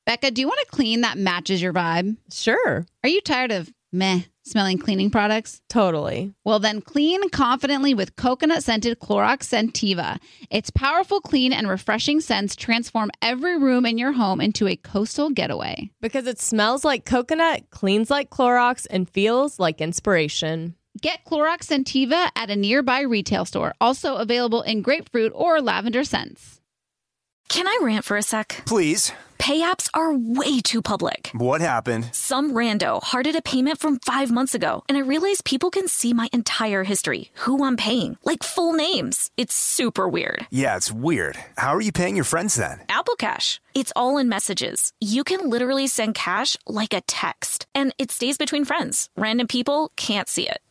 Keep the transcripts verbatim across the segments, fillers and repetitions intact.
Becca, do you want a clean that matches your vibe? Sure. Are you tired of meh smelling cleaning products? Totally. Well, then clean confidently with coconut-scented Clorox Scentiva. Its powerful, clean, and refreshing scents transform every room in your home into a coastal getaway. Because it smells like coconut, cleans like Clorox, and feels like inspiration. Get Clorox Scentiva at a nearby retail store. Also available in grapefruit or lavender scents. Can I rant for a sec? Please. Pay apps are way too public. What happened? Some rando hearted a payment from five months ago, and I realized people can see my entire history, who I'm paying, like full names. It's super weird. Yeah, it's weird. How are you paying your friends then? Apple Cash. It's all in messages. You can literally send cash like a text, and it stays between friends. Random people can't see it.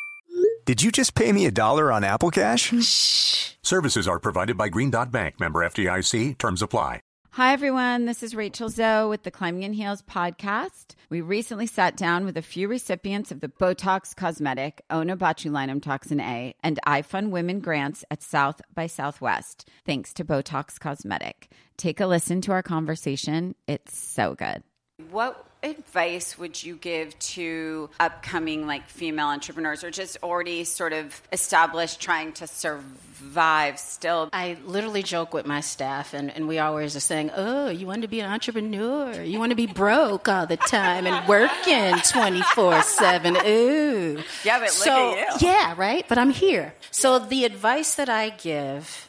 Did you just pay me a dollar on Apple Cash? Shh. Services are provided by Green Dot Bank. Member F D I C. Terms apply. Hi, everyone. This is Rachel Zoe with the Climbing in Heels podcast. We recently sat down with a few recipients of the Botox Cosmetic, Onabotulinum Toxin A, and iFund Women grants at South by Southwest, thanks to Botox Cosmetic. Take a listen to our conversation. It's so good. What advice would you give to upcoming like female entrepreneurs or just already sort of established trying to survive still? I literally joke with my staff and, and we always are saying, oh, you want to be an entrepreneur? You want to be broke all the time and working twenty-four seven. Ooh. Yeah, but so, look at you. Yeah, right? But I'm here. So the advice that I give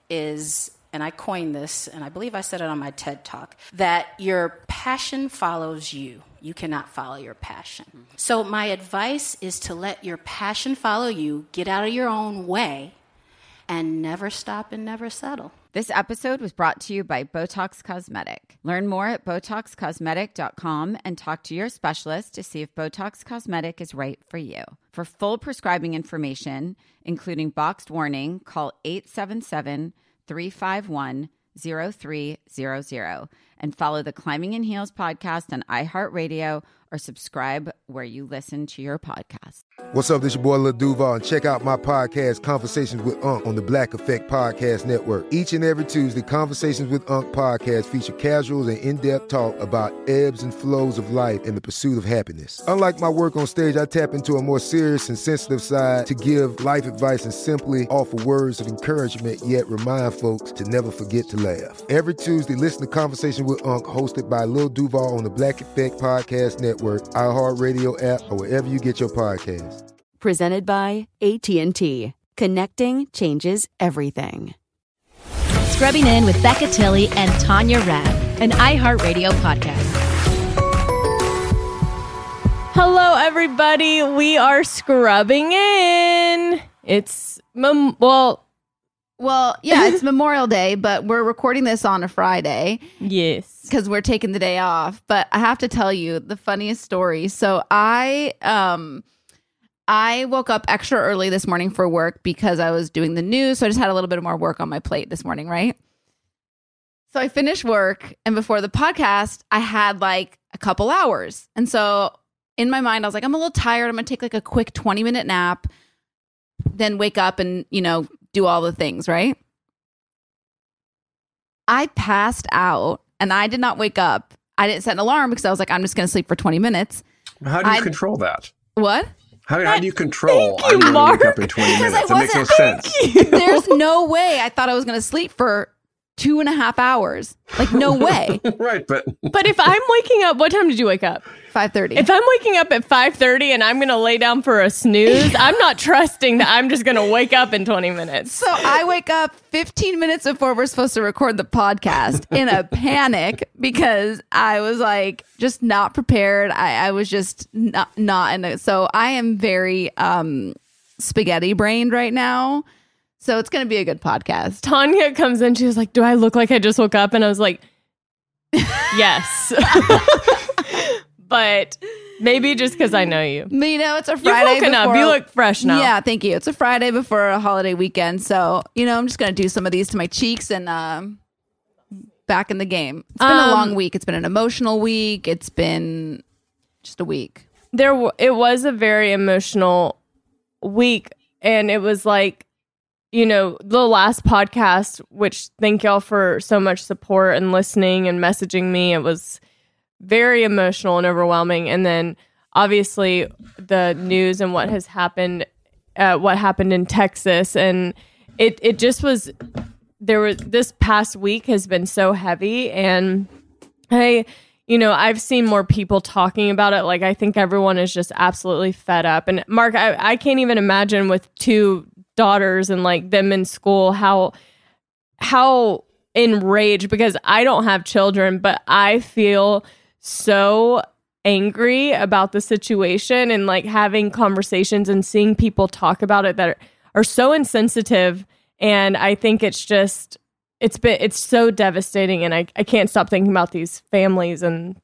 is, and I coined this, and I believe I said it on my TED Talk, that your passion follows you. You cannot follow your passion. Mm-hmm. So my advice is to let your passion follow you, get out of your own way, and never stop and never settle. This episode was brought to you by Botox Cosmetic. Learn more at Botox Cosmetic dot com and talk to your specialist to see if Botox Cosmetic is right for you. For full prescribing information, including boxed warning, call eight seven seven, three five one, zero three zero zero and follow the Climbing in Heels podcast on iHeartRadio or subscribe where you listen to your podcast. What's up? This your boy Lil Duval, and check out my podcast, Conversations with Unc, on the Black Effect Podcast Network. Each and every Tuesday, Conversations with Unc podcast feature casuals and in-depth talk about ebbs and flows of life and the pursuit of happiness. Unlike my work on stage, I tap into a more serious and sensitive side to give life advice and simply offer words of encouragement, yet remind folks to never forget to laugh. Every Tuesday, listen to Conversations with Unc, hosted by Lil Duval on the Black Effect Podcast Network, iHeartRadio app, or wherever you get your podcasts. Presented by A T and T. Connecting changes everything. Scrubbing In with Becca Tilley and Tanya Rabb, an iHeartRadio podcast. Hello, everybody. We are scrubbing in. It's, mem- well... Well, yeah, it's Memorial Day, but we're recording this on a Friday. Yes. Because we're taking the day off. But I have to tell you the funniest story. So I... um. I woke up extra early this morning for work because I was doing the news. So I just had a little bit more work on my plate this morning, right? So I finished work, and before the podcast, I had like a couple hours. And so in my mind, I was like, I'm a little tired. I'm going to take like a quick twenty minute nap, then wake up and, you know, do all the things, right? I passed out and I did not wake up. I didn't set an alarm because I was like, I'm just going to sleep for twenty minutes. How do you I, control that? What? How, how do you control Thank you, I'm going to wake up in Mark. twenty minutes? That makes no wasn't- sense. There's no way I thought I was going to sleep for two and a half hours. Like, no way. Right, but... But if I'm waking up, what time did you wake up? five thirty. If I'm waking up at five thirty and I'm going to lay down for a snooze, I'm not trusting that I'm just going to wake up in twenty minutes. So I wake up fifteen minutes before we're supposed to record the podcast in a panic because I was like just not prepared. I, I was just not, not in it. So I am very um, spaghetti brained right now. So it's going to be a good podcast. Tanya comes in. She was like, do I look like I just woke up? And I was like, yes. But maybe just because I know you. But, you know, it's a Friday. You've woken before, up. You look fresh now. Yeah, thank you. It's a Friday before a holiday weekend. So, you know, I'm just going to do some of these to my cheeks and um, back in the game. It's been Um, a long week. It's been an emotional week. It's been just a week. There, w- it was a very emotional week. And it was like, you know, the last podcast, which thank y'all for so much support and listening and messaging me. It was very emotional and overwhelming. And then obviously the news and what has happened, uh, what happened in Texas. And it, it just was, there was, this past week has been so heavy. And I, you know, I've seen more people talking about it. Like, I think everyone is just absolutely fed up. And Mark, I, I can't even imagine with two daughters and like them in school, how, how enraged, because I don't have children, but I feel so angry about the situation and like having conversations and seeing people talk about it that are, are so insensitive. And I think it's just, it's been, it's so devastating. And I, I can't stop thinking about these families and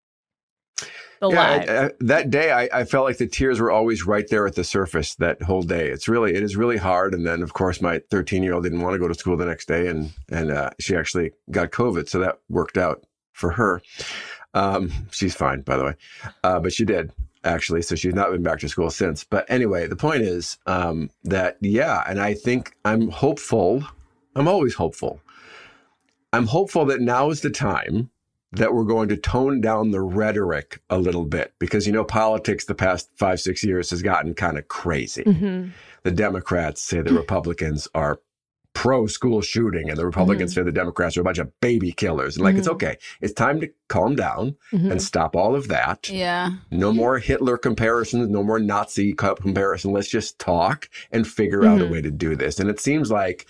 the yeah, lives. I, I, that day, I, I felt like the tears were always right there at the surface that whole day. It's really, it is really hard. And then, of course, my thirteen-year-old didn't want to go to school the next day, and and uh, she actually got COVID, so that worked out for her. Um, she's fine, by the way, uh, but she did actually, so she's not been back to school since. But anyway, the point is um, that yeah, and I think I'm hopeful. I'm always hopeful. I'm hopeful that now is the time that we're going to tone down the rhetoric a little bit, because, you know, politics the past five, six years has gotten kind of crazy. Mm-hmm. The Democrats say the Republicans are pro-school shooting, and the Republicans mm-hmm. say the Democrats are a bunch of baby killers. And like, mm-hmm. it's okay. It's time to calm down mm-hmm. and stop all of that. Yeah. No more Hitler comparisons, no more Nazi comparison. Let's just talk and figure mm-hmm. out a way to do this. And it seems like,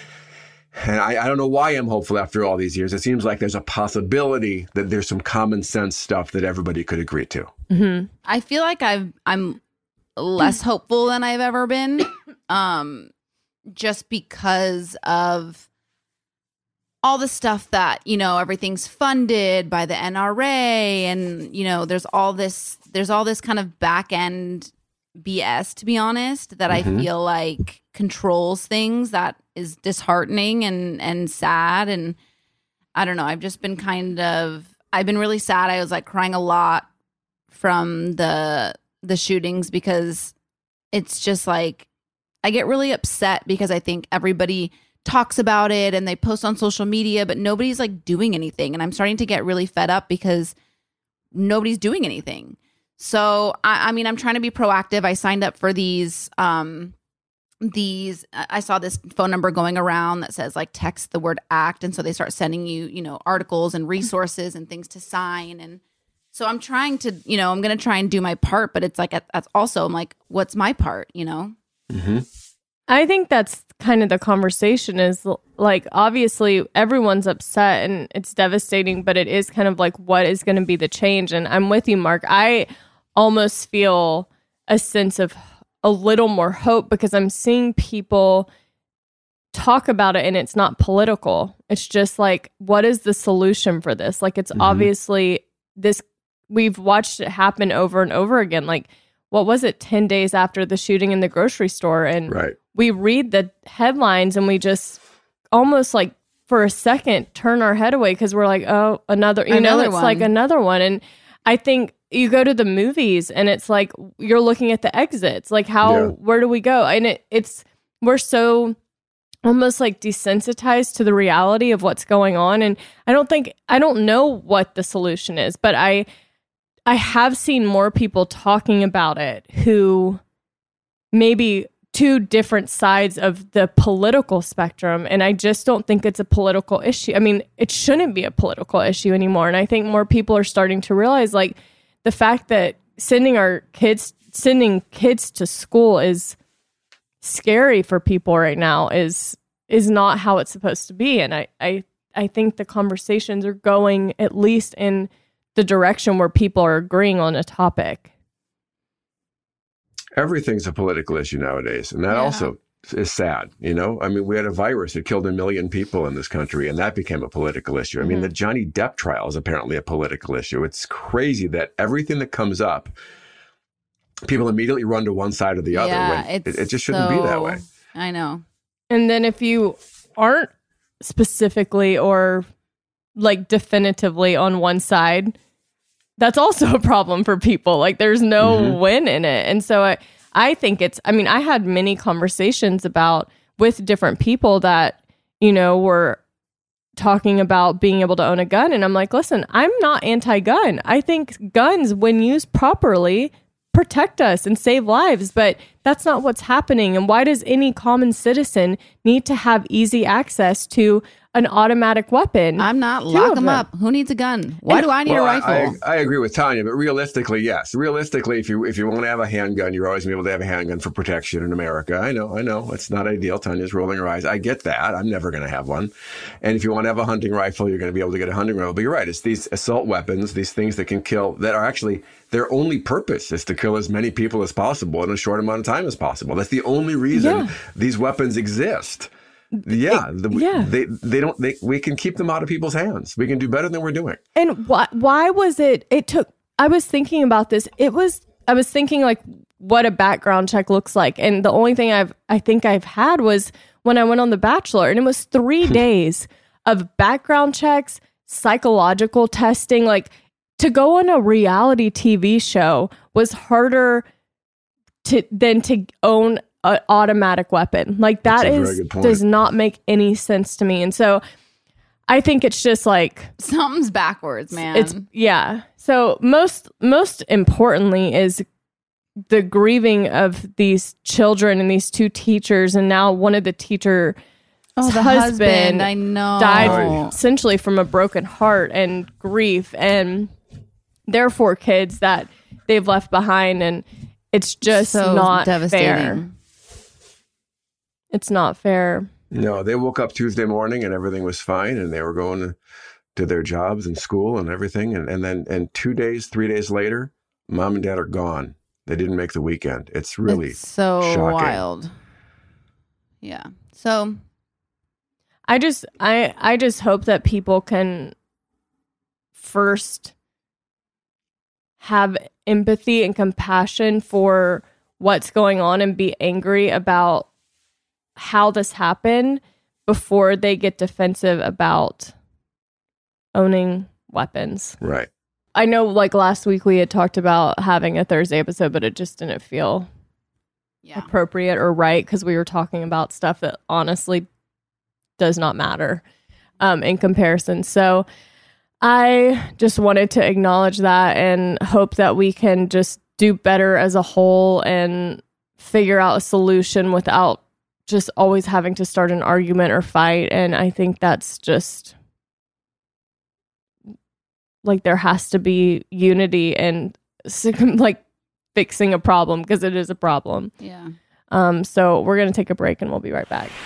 and I, I don't know why I'm hopeful after all these years. It seems like there's a possibility that there's some common sense stuff that everybody could agree to. Mm-hmm. I feel like I've, I'm less hopeful than I've ever been, um, just because of all the stuff that, you know, everything's funded by the N R A, and, you know, there's all this, there's all this kind of back end B S, to be honest, that mm-hmm. I feel like controls things, that is disheartening and and sad. And I don't know, I've just been kind of, I've been really sad. I was like crying a lot from the the shootings, because it's just like, I get really upset because I think everybody talks about it and they post on social media, but nobody's like doing anything. And I'm starting to get really fed up because nobody's doing anything. So, I, I mean, I'm trying to be proactive. I signed up for these, um, these, I saw this phone number going around that says like text the word ACT. And so they start sending you, you know, articles and resources and things to sign. And so I'm trying to, you know, I'm going to try and do my part, but it's like, that's also, I'm like, what's my part, you know? Mm-hmm. I think that's kind of the conversation, is like, obviously everyone's upset and it's devastating, but it is kind of like, what is going to be the change? And I'm with you, Mark. I almost feel a sense of a little more hope, because I'm seeing people talk about it and it's not political. It's just like, what is the solution for this? Like, it's mm-hmm. obviously this, we've watched it happen over and over again. Like, what was it, ten days after the shooting in the grocery store? And right. we read the headlines and we just almost like for a second turn our head away, because we're like, oh, another, you another know, it's one. like another one. And I think you go to the movies and it's like, you're looking at the exits, like how, yeah. where do we go? And it, it's, we're so almost like desensitized to the reality of what's going on. And I don't think, I don't know what the solution is, but I, I have seen more people talking about it who maybe two different sides of the political spectrum. And I just don't think it's a political issue. I mean, it shouldn't be a political issue anymore. And I think more people are starting to realize, like, the fact that sending our kids, sending kids to school is scary for people right now is, is not how it's supposed to be. And I, I, I think the conversations are going at least in the direction where people are agreeing on a topic. Everything's a political issue nowadays. And that yeah. also is sad. You know, I mean, we had a virus that killed a million people in this country, and that became a political issue. Mm-hmm. I mean, the Johnny Depp trial is apparently a political issue. It's crazy that everything that comes up, people immediately run to one side or the other. Yeah, when it, it just shouldn't so, be that way. I know. And then if you aren't specifically or like definitively on one side, that's also a problem for people. Like, there's no mm-hmm. win in it. And so I, I think it's, I mean, I had many conversations about with different people that, you know, were talking about being able to own a gun. And I'm like, listen, I'm not anti-gun. I think guns, when used properly, protect us and save lives, but that's not what's happening. And why does any common citizen need to have easy access to an automatic weapon? I'm not. Lock them up. Who needs a gun? Why and, do I need well, a rifle? I, I agree with Tanya, but realistically, yes. Realistically, if you if you want to have a handgun, you're always going to be able to have a handgun for protection in America. I know, I know. It's not ideal. Tanya's rolling her eyes. I get that. I'm never going to have one. And if you want to have a hunting rifle, you're going to be able to get a hunting rifle. But you're right. It's these assault weapons, these things that can kill, that are actually, their only purpose is to kill as many people as possible in a short amount of time as possible. That's the only reason yeah. these weapons exist. Yeah, the, yeah. They they don't. They we can keep them out of people's hands. We can do better than we're doing. And why why was it? It took. I was thinking about this. It was. I was thinking like what a background check looks like, and the only thing I've I think I've had was when I went on The Bachelor, and it was three days of background checks, psychological testing. Like to go on a reality T V show was harder to than to own an automatic weapon. Like that is does not make any sense to me. And so I think it's just like something's backwards, man. It's yeah. So most most importantly is the grieving of these children and these two teachers, and now one of the teacher oh, the husband, husband I know died oh. essentially from a broken heart and grief, and their four kids that they've left behind, and it's just so not devastating. Fair. It's not fair. No, they woke up Tuesday morning and everything was fine, and they were going to, to their jobs and school and everything. And, and then and two days, three days later, mom and dad are gone. They didn't make the weekend. It's really it's so shocking. wild. Yeah. So I just I I just hope that people can first have empathy and compassion for what's going on and be angry about how this happened before they get defensive about owning weapons. Right. I know like last week we had talked about having a Thursday episode, but it just didn't feel yeah. appropriate or right because we were talking about stuff that honestly does not matter um, in comparison. So I just wanted to acknowledge that and hope that we can just do better as a whole and figure out a solution without just always having to start an argument or fight. And I think that's just like there has to be unity and like fixing a problem because it is a problem. Yeah. Um. So we're going to take a break and we'll be right back.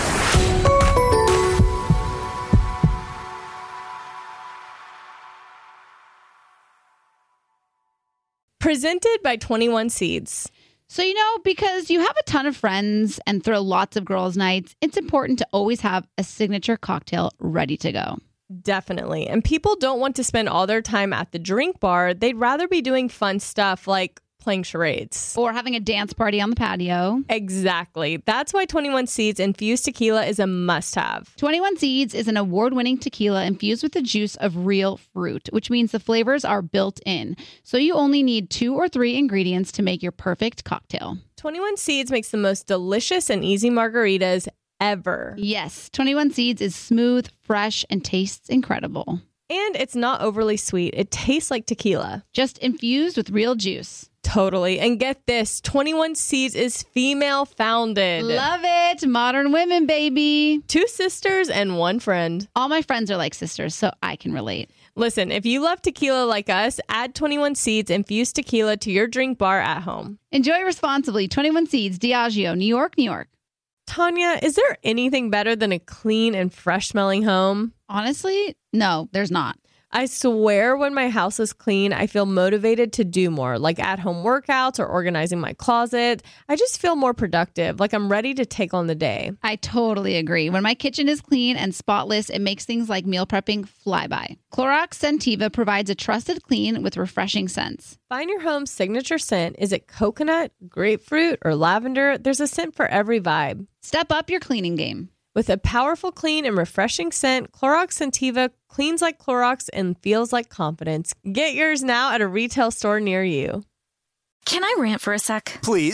Presented by twenty-one Seeds. So, you know, because you have a ton of friends and throw lots of girls' nights, it's important to always have a signature cocktail ready to go. Definitely. And people don't want to spend all their time at the drink bar. They'd rather be doing fun stuff like playing charades. Or having a dance party on the patio. Exactly. That's why twenty-one Seeds Infused Tequila is a must-have. twenty-one Seeds is an award-winning tequila infused with the juice of real fruit, which means the flavors are built in. So you only need two or three ingredients to make your perfect cocktail. twenty-one Seeds makes the most delicious and easy margaritas ever. Yes, twenty-one Seeds is smooth, fresh, and tastes incredible. And it's not overly sweet. It tastes like tequila. Just infused with real juice. Totally. And get this, twenty-one Seeds is female founded. Love it. Modern women, baby. Two sisters and one friend. All my friends are like sisters, so I can relate. Listen, if you love tequila like us, add twenty-one Seeds Infused Tequila to your drink bar at home. Enjoy responsibly. twenty-one Seeds, Diageo, New York, New York. Tanya, is there anything better than a clean and fresh smelling home? Honestly, no, there's not. I swear when my house is clean, I feel motivated to do more, like at-home workouts or organizing my closet. I just feel more productive, like I'm ready to take on the day. I totally agree. When my kitchen is clean and spotless, it makes things like meal prepping fly by. Clorox Scentiva provides a trusted clean with refreshing scents. Find your home's signature scent. Is it coconut, grapefruit, or lavender? There's a scent for every vibe. Step up your cleaning game. With a powerful, clean, and refreshing scent, Clorox Scentiva cleans like Clorox and feels like confidence. Get yours now at a retail store near you. Can I rant for a sec? Please.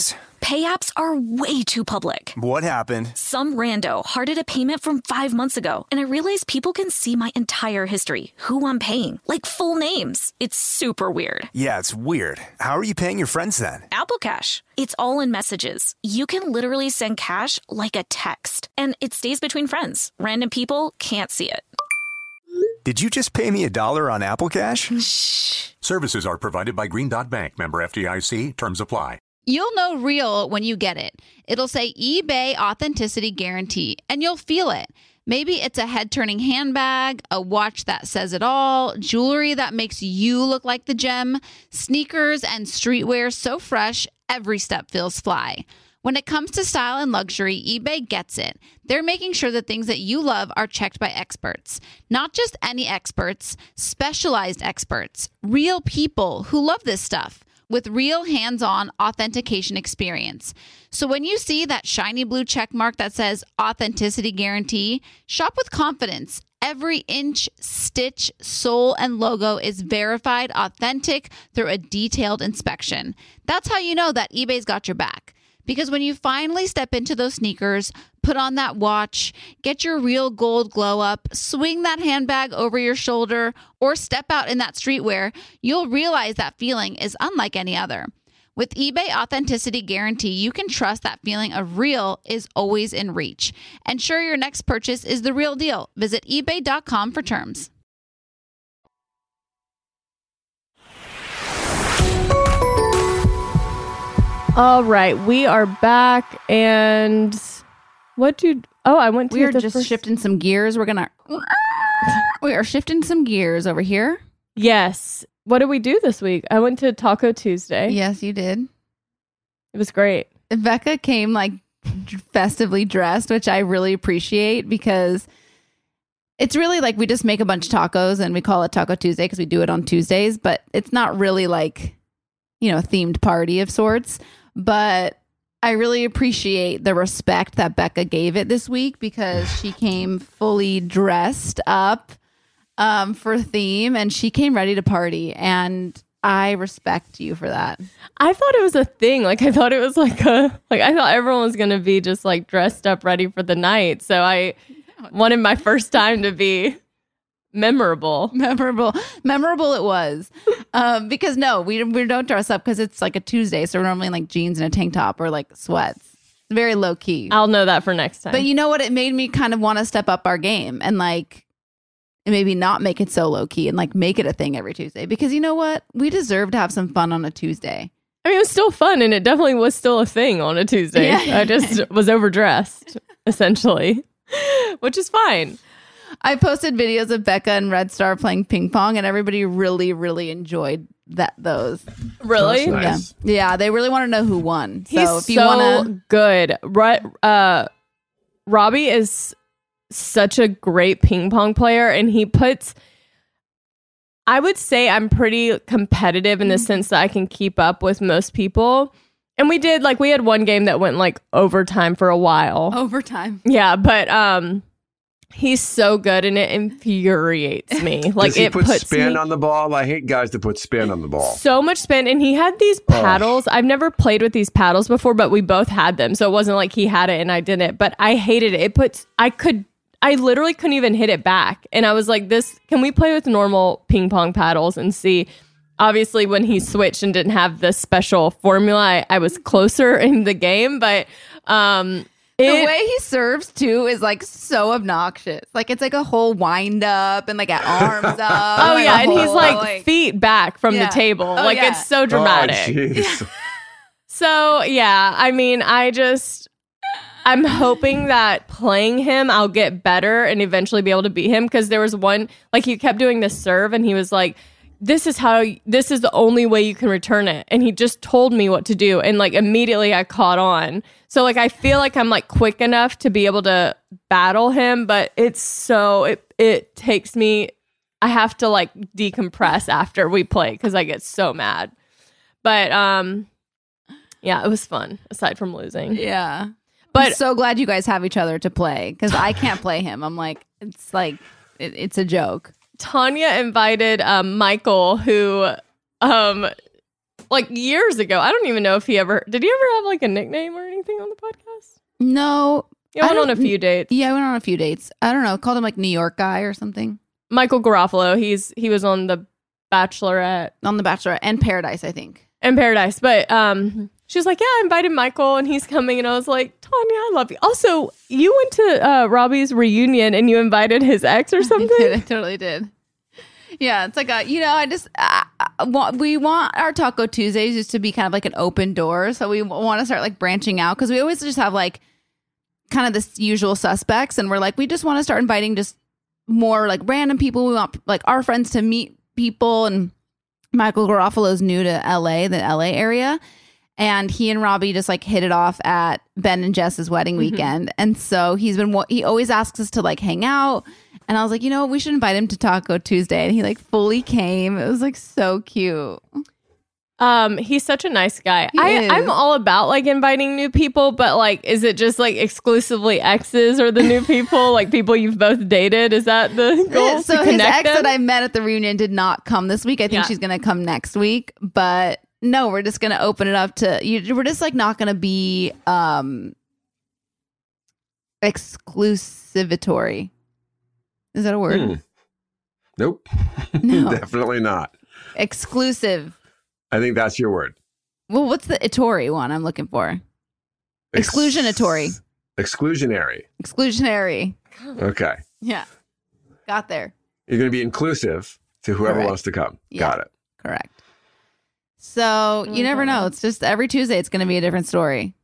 Pay apps are way too public. What happened? Some rando hearted a payment from five months ago, and I realized people can see my entire history, who I'm paying, like full names. It's super weird. Yeah, it's weird. How are you paying your friends then? Apple Cash. It's all in messages. You can literally send cash like a text, and it stays between friends. Random people can't see it. Did you just pay me a dollar on Apple Cash? Shh. Services are provided by Green Dot Bank. Member F D I C. Terms apply. You'll know real when you get it. It'll say eBay Authenticity Guarantee, and you'll feel it. Maybe it's a head-turning handbag, a watch that says it all, jewelry that makes you look like the gem, sneakers and streetwear so fresh, every step feels fly. When it comes to style and luxury, eBay gets it. They're making sure the things that you love are checked by experts. Not just any experts, specialized experts, real people who love this stuff, with real hands-on authentication experience. So when you see that shiny blue check mark that says Authenticity Guarantee, shop with confidence. Every inch, stitch, sole, and logo is verified authentic through a detailed inspection. That's how you know that eBay's got your back. Because when you finally step into those sneakers, put on that watch, get your real gold glow up, swing that handbag over your shoulder, or step out in that streetwear, you'll realize that feeling is unlike any other. With eBay Authenticity Guarantee, you can trust that feeling of real is always in reach. Ensure your next purchase is the real deal. Visit ebay dot com for terms. All right, we are back, and what do? Oh, I went to. We are the just first... shifting some gears. We're gonna. We are shifting some gears over here. Yes. What did we do this week? I went to Taco Tuesday. Yes, you did. It was great. Becca came like festively dressed, which I really appreciate because it's really like we just make a bunch of tacos and we call it Taco Tuesday because we do it on Tuesdays, but it's not really like, you know, a themed party of sorts. But I really appreciate the respect that Becca gave it this week because she came fully dressed up um, for theme and she came ready to party. And I respect you for that. I thought it was a thing. Like, I thought it was like a, like, I thought everyone was going to be just like dressed up ready for the night. So I wanted my first time to be memorable. Memorable. Memorable it was. Um, because no, we, we don't dress up because it's like a Tuesday. So we're normally in like jeans and a tank top or like sweats. It's very low key. I'll know that for next time. But you know what? It made me kind of want to step up our game and like maybe not make it so low key and like make it a thing every Tuesday. Because you know what? We deserve to have some fun on a Tuesday. I mean, it was still fun and it definitely was still a thing on a Tuesday. Yeah. I just was overdressed, essentially, which is fine. I posted videos of Becca and Red Star playing ping pong, and everybody really, really enjoyed that. Those really, nice. yeah, yeah. They really want to know who won. So He's if you so want to, good. Right, uh, Robbie is such a great ping pong player, and he puts. I would say I'm pretty competitive in the sense that I can keep up with most people. And we did like we had one game that went like overtime for a while. overtime, Yeah, but um. He's so good and it infuriates me. Like Does he it put puts spin me on the ball? I hate guys that put spin on the ball. so much spin. And he had these paddles. I've never played with these paddles before, but we both had them. So it wasn't like he had it and I didn't. But I hated it. It puts I could I literally couldn't even hit it back. And I was like, this can we play with normal ping pong paddles and see? Obviously, when he switched and didn't have the special formula, I, I was closer in the game. But um the It, way he serves too is like so obnoxious. Like it's like a whole wind up and like at arms up. Oh like yeah, a and he's whole, like, feet back from Yeah. the table. Oh, like yeah. it's so dramatic. Oh, jeez. So yeah, I mean, I just I'm hoping that playing him, I'll get better and eventually be able to beat him. Because there was one like he kept doing this serve, and he was like, "This is how. This is the only way you can return it." And he just told me what to do, and like immediately I caught on. So like I feel like I'm like quick enough to be able to battle him, but it's so it it takes me. I have to like decompress after we play because I get so mad. But um, yeah, it was fun aside from losing. Yeah. But I'm so glad you guys have each other to play because I can't play him. I'm like, it's like, it, it's a joke. Tanya invited um, Michael, who, um, like years ago. I don't even know if he ever did. He ever have like a nickname or anything on the podcast? No. Yeah, went on a few dates. Yeah, I went on a few dates. I don't know. Called him like New York guy or something. Michael Garofalo. He's he was on The Bachelorette. On The Bachelorette and Paradise, I think. And Paradise. But um, she was like, yeah, I invited Michael and he's coming. And I was like, Tanya, I love you. Also, you went to uh, Robbie's reunion and you invited his ex or something? I did. I totally did. Yeah, it's like, a, you know, I just, uh, want, we want our Taco Tuesdays just to be kind of like an open door. So we want to start like branching out because we always just have like kind of this usual suspects. And we're like, we just want to start inviting just more like random people. We want like our friends to meet people. And Michael Garofalo's new to L A, the L A area. And he and Robbie just like hit it off at Ben and Jess's wedding Mm-hmm. weekend. And so he's been, he always asks us to like hang out. And I was like, you know, we should invite him to Taco Tuesday. And he like fully came. It was like so cute. Um, he's such a nice guy. He I, is. I'm all about like inviting new people, but like, is it just like exclusively exes or the new people, like people you've both dated? Is that the goal? So to his connect ex them? that I met at the reunion did not come this week. I think Yeah. she's going to come next week. But no, we're just going to open it up to you. We're just like not going to be um exclusivatory. Is that a word? Hmm. Nope. No. Definitely not. Exclusive. I think that's your word. Well, what's the Itori one I'm looking for? Ex- Exclusionatory. Exclusionary. Exclusionary. Okay. Yeah. Got there. You're going to be inclusive to whoever Correct. wants to come. Yeah. Got it. Correct. So you never know. It's just every Tuesday it's going to be a different story.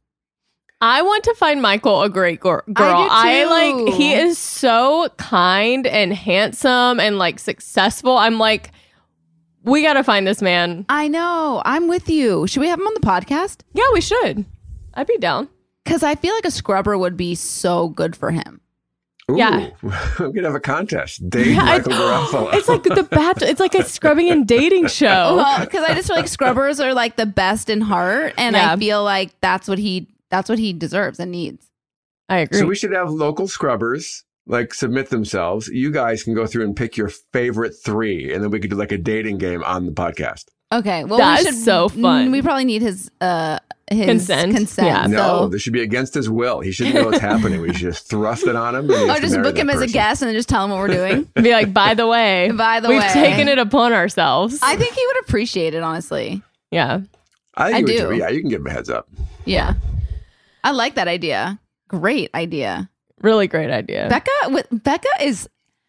I want to find Michael a great gor- girl. I do too. like, he is so kind and handsome and like successful. I'm like, we got to find this man. I know. I'm with you. Should we have him on the podcast? Yeah, we should. I'd be down. Because I feel like a scrubber would be so good for him. Ooh, Yeah. I'm going to have a contest. Date Yeah, Michael it's- Garofalo. It's like the bat. It's like a scrubbing and dating show. Well, because I just feel like scrubbers are like the best in heart, and Yeah. I feel like that's what he that's what he deserves and needs. I agree. So we should have local scrubbers like submit themselves. You guys can go through and pick your favorite three, and then we could do like a dating game on the podcast. Okay, well, That we is should, so fun. We probably need his uh his Consent? Consent. Yeah. No, So, this should be against his will. He shouldn't know what's happening. We should just thrust it on him. And he has or to just marry book that him as a person. guest and then just tell him what we're doing. Be like, by the way, By the we've way. taken it upon ourselves. I think he would appreciate it, honestly. yeah. I, think I you would do. too. Yeah, you can give him a heads up. Yeah, I like that idea. Great idea. Really great idea. Becca with Becca is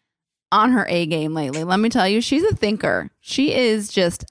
on her A game lately. Let me tell you, she's a thinker. She is just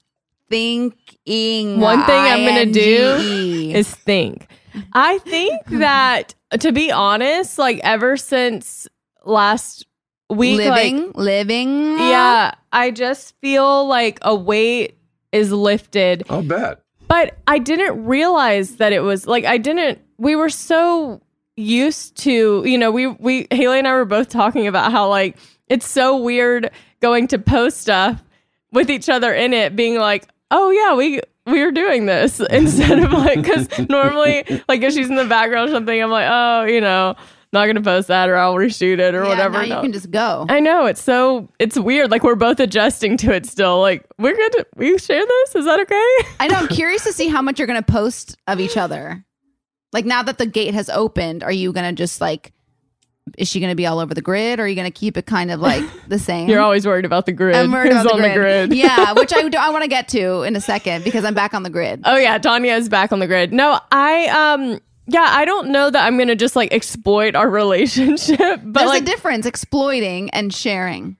thinking. One thing I'm going to do I N G E. is think. I think that, to be honest, like ever since last week, living, like, living. yeah, I just feel like a weight is lifted. I'll bet. But I didn't realize that it was like, I didn't, we were so used to, you know, we, we, Haley and I were both talking about how like, it's so weird going to post stuff with each other in it, being like, oh yeah, we, we are doing this instead of like, because normally like if she's in the background or something, I'm like, oh, you know, not going to post that or I'll reshoot it or Yeah, whatever. now you No. can just go. I know, it's so, it's weird. Like we're both adjusting to it still. Like we're good to, we share this? Is that okay? I know. I'm curious to see how much you're going to post of each other. Like now that the gate has opened, are you going to just like, is she going to be all over the grid, or are you going to keep it kind of like the same? You're always worried about the grid. I'm worried Who's about on the grid. Yeah, which I do, I want to get to in a second because I'm back on the grid. Oh yeah, Tanya is back on the grid. No, I um yeah, I don't know that I'm gonna just like exploit our relationship, but There's like a difference exploiting and sharing.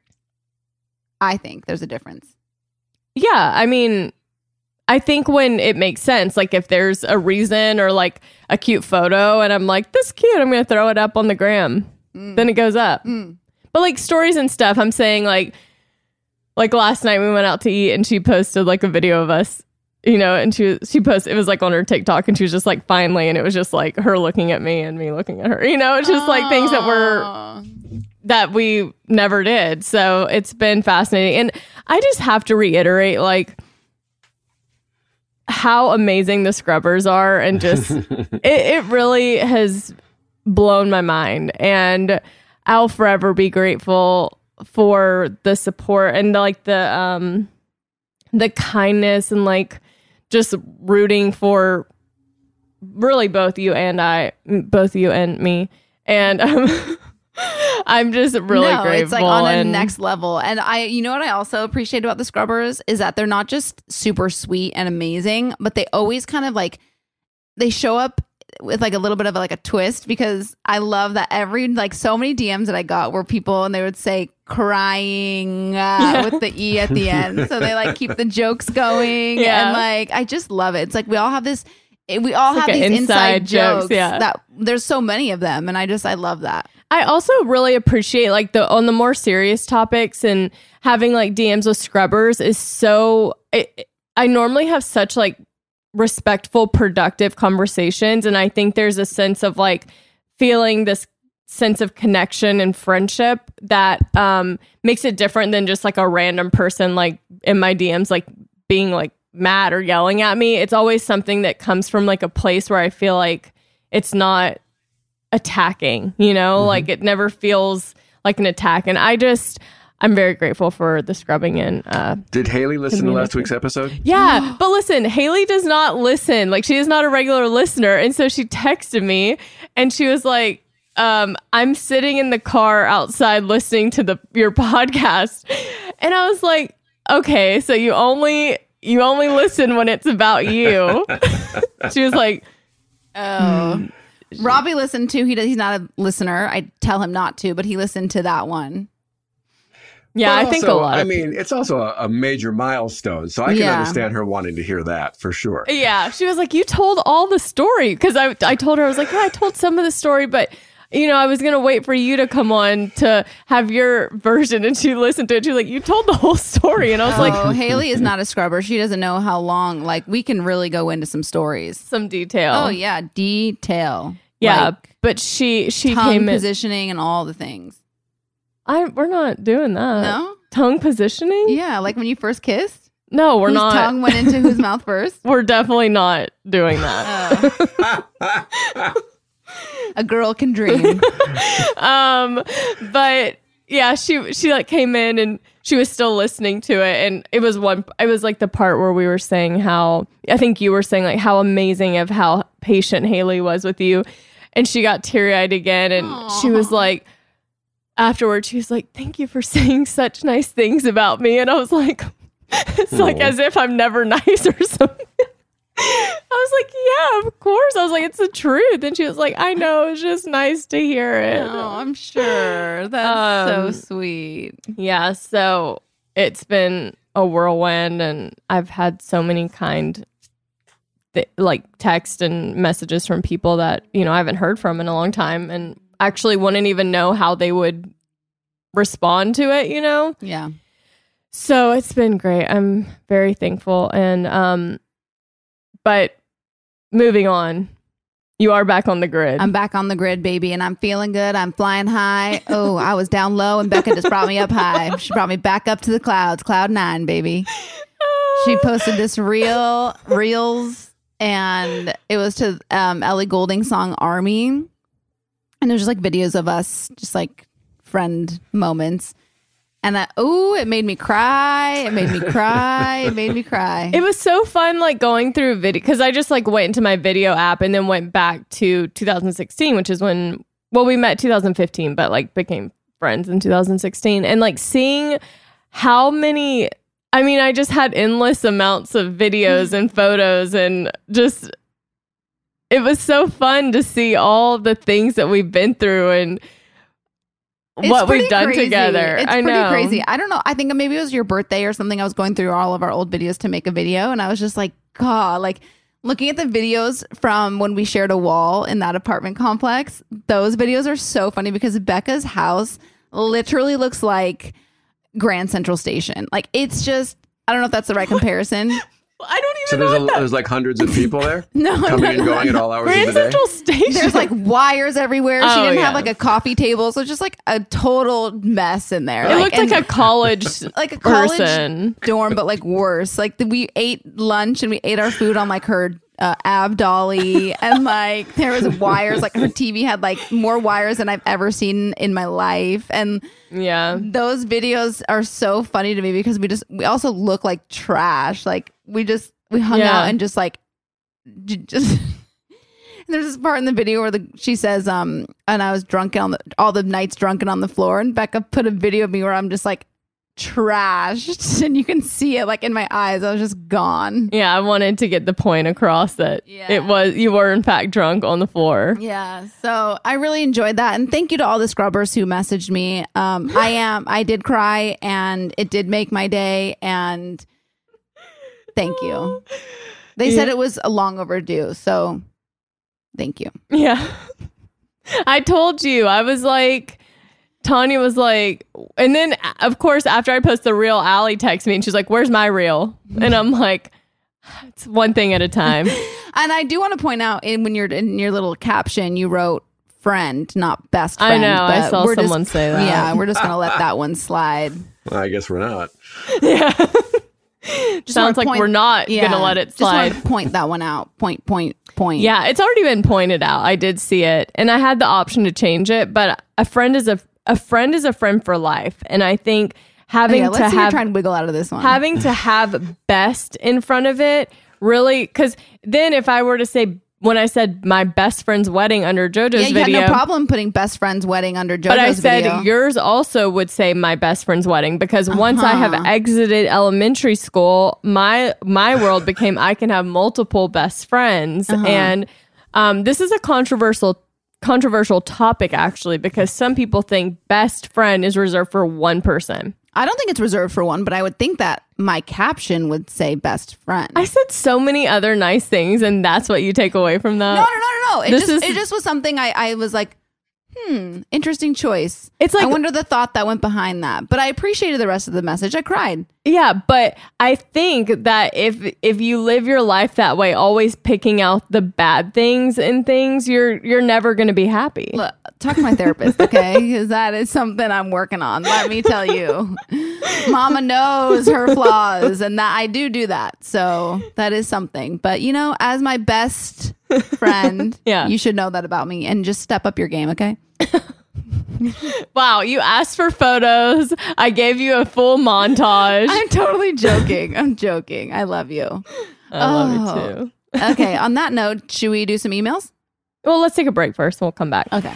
I think there's a difference. yeah, I mean, I think when it makes sense, like if there's a reason or like a cute photo and I'm like, this is cute, I'm gonna throw it up on the gram. Mm. Then it goes up. Mm. But like stories and stuff, I'm saying like like last night we went out to eat and she posted like a video of us, you know, and she she posted, it was like on her TikTok and she was just like finally, and it was just like her looking at me and me looking at her, you know, it's just like things that were that we never did. So it's been fascinating. And I just have to reiterate like how amazing the scrubbers are, and just it, it really has blown my mind, and I'll forever be grateful for the support and the, like the um the kindness and like just rooting for really both you and I, both you and me. And um, I'm just really no, grateful. It's like on a and, next level. And I, you know what I also appreciate about the Scrubbers is that they're not just super sweet and amazing, but they always kind of like, they show up with like a little bit of like a twist, because I love that every, like so many D Ms that I got were people and they would say crying uh, Yeah. with the E at the end. So they like keep the jokes going. Yeah. And like, I just love it. It's like we all have this, we all It's have like these an inside, inside jokes, jokes, yeah. that there's so many of them. And I just, I love that. I also really appreciate like the on the more serious topics, and having like D Ms with Scrubbers is so it, I normally have such like respectful, productive conversations, and I think there's a sense of like feeling this sense of connection and friendship that um makes it different than just like a random person like in my D Ms like being like mad or yelling at me. It's always something that comes from like a place where I feel like it's not attacking, you know, mm-hmm. like it never feels like an attack. And I just, I'm very grateful for the Scrubbing In. Uh, Did Haley listen to last week's episode? Yeah. But listen, Haley does not listen. Like, she is not a regular listener. And so she texted me and she was like, um, I'm sitting in the car outside listening to the your podcast. And I was like, okay, so you only you only listen when it's about you. She was like, oh. Hmm. Robbie listened to, he does, he's not a listener. I tell him not to, but he listened to that one. Yeah, but I think also, a lot. I of mean, it's also a, a major milestone, so I can Yeah. understand her wanting to hear that for sure. Yeah, she was like, you told all the story. Because I, I told her, I was like, yeah, I told some of the story, but, you know, I was going to wait for you to come on to have your version. And she listened to it. She was like, you told the whole story. And I was oh, like, Haley is not a scrubber. She doesn't know how long. Like, we can really go into some stories. Some detail. Oh, yeah. Detail. Yeah, like, but she she tongue came in. positioning and all the things. I We're not doing that. No? Tongue positioning? Yeah, like when you first kissed? No, we're whose not. tongue went into whose mouth first? We're definitely not doing that. Oh. A girl can dream. um, but yeah, she she like came in and she was still listening to it, and it was one. It was like the part where we were saying how I think you were saying like how amazing of how patient Haley was with you, and she got teary eyed again, and Aww. she was like, afterwards, she was like, "Thank you for saying such nice things about me," and I was like, "It's like as if I'm never nice or something." I was like, yeah, of course. I was like, it's the truth. And she was like, I know. It's just nice to hear it. Oh, I'm sure. That's Um, so sweet. Yeah. So it's been a whirlwind, and I've had so many kind th- like text and messages from people that, you know, I haven't heard from in a long time, and actually wouldn't even know how they would respond to it, you know? Yeah. So it's been great. I'm very thankful. And, um, but moving on, you are back on the grid. I'm back on the grid, baby, and I'm feeling good. I'm flying high. Oh, I was down low, and Becca just brought me up high. She brought me back up to the clouds, cloud nine, baby. She posted this reel, reels, and it was to um, Ellie Goulding's song Army. And there's just like videos of us, just like friend moments. And that, oh, it made me cry. It made me cry. It made me cry. It was so fun, like going through video, because I just like went into my video app and then went back to two thousand sixteen, which is when, well, we met two thousand fifteen, but like became friends in two thousand sixteen. And like seeing how many, I mean, I just had endless amounts of videos and photos, and just, it was so fun to see all the things that we've been through and It's what pretty we've done crazy. together. It's I pretty know. crazy. I don't know. I think maybe it was your birthday or something. I was going through all of our old videos to make a video, and I was just like, God, like looking at the videos from when we shared a wall in that apartment complex. Those videos are so funny because Becca's house literally looks like Grand Central Station. Like, it's just, I don't know if that's the right comparison. I don't even So know there's, what a, that there's like hundreds of people there No, coming no, and going at all hours Grand of the day. Central Station. There's like wires everywhere. She Oh, didn't yeah. have like a coffee table. So it's just like a total mess in there. It looked like and- a college like a college person. dorm, but like worse. Like the, we ate lunch and we ate our food on like her uh, ab dolly, and like there was wires. Like her T V had like more wires than I've ever seen in my life. And Yeah. those videos are so funny to me because we just we also look like trash. Like we just we hung Yeah. out and just like, j- just. And there's this part in the video where the she says, um, and I was drunk on the all the nights drunken on the floor, and Becca put a video of me where I'm just like trashed, and you can see it like in my eyes. I was just gone. Yeah, I wanted to get the point across that Yeah. it was you were in fact drunk on the floor. Yeah, so I really enjoyed that, and thank you to all the scrubbers who messaged me. Um, I am, I did cry, and it did make my day, and thank you. They Yeah. said it was a long overdue, so thank you. Yeah. I told you. I was like, Tanya was like, and then of course after I post the reel, Allie texts me and she's like, "Where's my reel?" And I'm like, it's one thing at a time. And I do want to point out, in when you're in your little caption, you wrote "friend," not "best I friend." know, I but saw we're someone just, say that. Yeah, we're just gonna let that one slide. Well, I guess we're not. Yeah. Just Sounds wanna like we're not gonna let it slide. Just wanted to point that one out. Point, point, point. Yeah, it's already been pointed out. I did see it, and I had the option to change it, but a friend is a a friend is a friend for life, and I think having Okay, to let's see you have try and wiggle out of this one. having to have best in front of it really, because then if I were to say when I said my best friend's wedding under JoJo's yeah, you video, had no problem putting "best friend's wedding" under JoJo's but I said video. yours also would say my best friend's wedding, because once I have Uh-huh. exited elementary school, my my world became I can have multiple best friends. Uh-huh. And um, this is a controversial controversial topic actually, because some people think best friend is reserved for one person. I don't think it's reserved for one, but I would think that my caption would say "best friend." I said so many other nice things, and that's what you take away from that. no, no, no, no, no. It This just is- it just was something I I was like, hmm, interesting choice. It's like- I wonder the thought that went behind that, but I appreciated the rest of the message. I cried. Yeah, but I think that if if you live your life that way, always picking out the bad things and things, you're you're never going to be happy. Look, talk to my therapist, okay? Because that is something I'm working on. Let me tell you, Mama knows her flaws, and that I do do that. So that is something. But you know, as my best friend, Yeah. you should know that about me, and just step up your game, okay? Wow, you asked for photos. I gave you a full montage. I'm totally joking. I'm joking. I love you. I love Oh. it too. Okay. On that note, should we do some emails? Well, let's take a break first and we'll come back. Okay.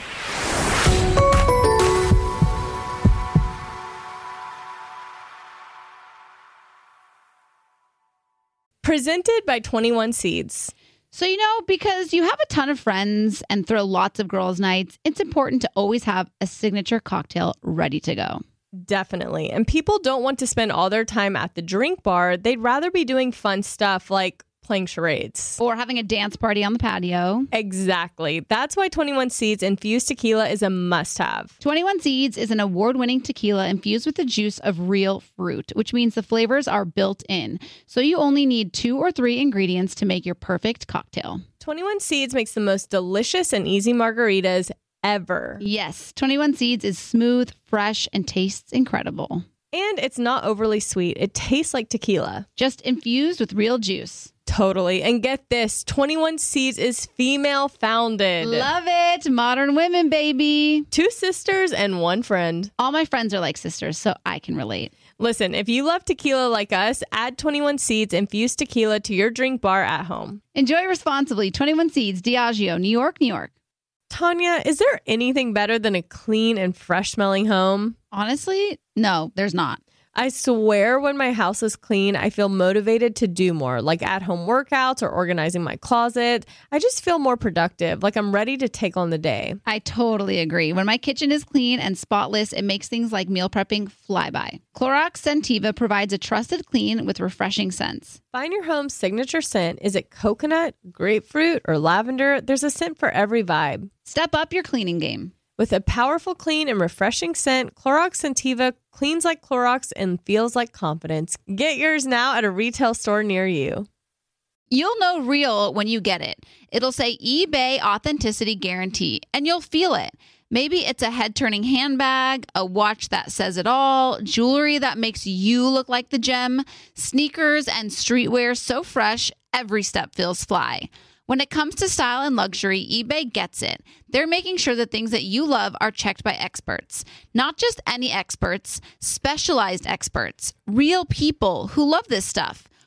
Presented by twenty-one Seeds. So, you know, because you have a ton of friends and throw lots of girls' nights, it's important to always have a signature cocktail ready to go. Definitely. And people don't want to spend all their time at the drink bar. They'd rather be doing fun stuff like playing charades. Or having a dance party on the patio. Exactly. That's why twenty-one Seeds infused tequila is a must-have. twenty-one Seeds is an award-winning tequila infused with the juice of real fruit, which means the flavors are built in. So you only need two or three ingredients to make your perfect cocktail. twenty-one Seeds makes the most delicious and easy margaritas ever. Yes, twenty-one Seeds is smooth, fresh, and tastes incredible. And it's not overly sweet. It tastes like tequila. Just infused with real juice. Totally. And get this, twenty-one Seeds is female founded. Love it. Modern women, baby. Two sisters and one friend. All my friends are like sisters, so I can relate. Listen, if you love tequila like us, add twenty-one Seeds infused tequila to your drink bar at home. Enjoy responsibly. twenty-one Seeds, Diageo, New York, New York. Tanya, is there anything better than a clean and fresh smelling home? Honestly, no, there's not. I swear when my house is clean, I feel motivated to do more, like at-home workouts or organizing my closet. I just feel more productive, like I'm ready to take on the day. I totally agree. When my kitchen is clean and spotless, it makes things like meal prepping fly by. Clorox Scentiva provides a trusted clean with refreshing scents. Find your home's signature scent. Is it coconut, grapefruit, or lavender? There's a scent for every vibe. Step up your cleaning game. With a powerful, clean, and refreshing scent, Clorox Scentiva cleans like Clorox and feels like confidence. Get yours now at a retail store near you. You'll know real when you get it. It'll say eBay Authenticity Guarantee, and you'll feel it. Maybe it's a head-turning handbag, a watch that says it all, jewelry that makes you look like the gem, sneakers and streetwear so fresh, every step feels fly. When it comes to style and luxury, eBay gets it. They're making sure the things that you love are checked by experts. Not just any experts, specialized experts, real people who love this stuff.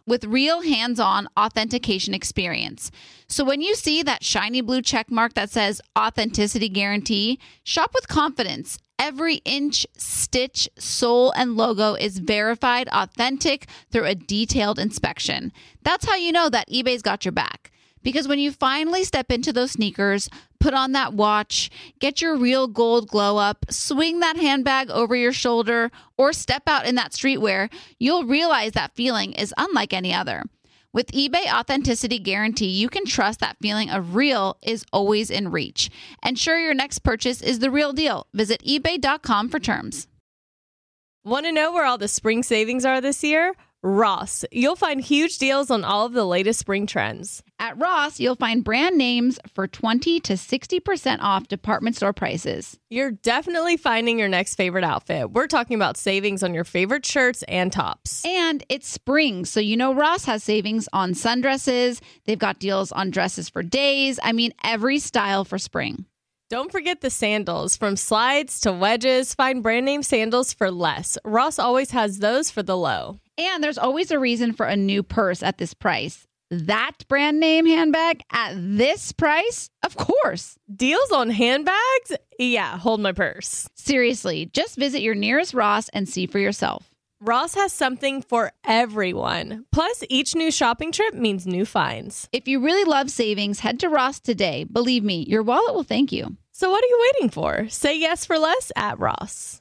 with real hands-on authentication experience. So when you see that shiny blue check mark that says authenticity guarantee, shop with confidence. Every inch, stitch, sole, and logo is verified authentic through a detailed inspection. That's how you know that eBay's got your back. Because when you finally step into those sneakers, put on that watch, get your real gold glow up, swing that handbag over your shoulder, or step out in that streetwear, you'll realize that feeling is unlike any other. With eBay Authenticity Guarantee, you can trust that feeling of real is always in reach. Ensure your next purchase is the real deal. Visit ebay dot com for terms. Want to know where all the spring savings are this year? Ross. You'll find huge deals on all of the latest spring trends. At Ross, you'll find brand names for twenty to sixty percent off department store prices. You're definitely finding your next favorite outfit. We're talking about savings on your favorite shirts and tops. And it's spring, so you know Ross has savings on sundresses. They've got deals on dresses for days. I mean, every style for spring. Don't forget the sandals. From slides to wedges, find brand name sandals for less. Ross always has those for the low. And there's always a reason for a new purse at this price. That brand name handbag at this price? Of course. Deals on handbags? Yeah, hold my purse. Seriously, just visit your nearest Ross and see for yourself. Ross has something for everyone. Plus, each new shopping trip means new finds. If you really love savings, head to Ross today. Believe me, your wallet will thank you. So what are you waiting for? Say yes for less at Ross.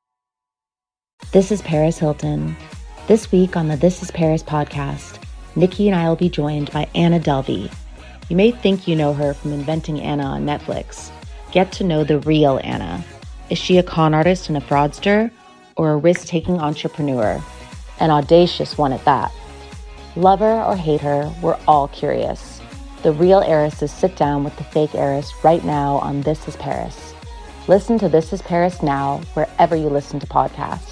This is Paris Hilton. This week on the This is Paris podcast, Nikki and I will be joined by Anna Delvey. You may think you know her from Inventing Anna on Netflix. Get to know the real Anna. Is she a con artist and a fraudster, or a risk-taking entrepreneur? An audacious one at that. Love her or hate her, we're all curious. The real heiresses sit down with the fake heiress right now on This is Paris. Listen to This is Paris now, wherever you listen to podcasts.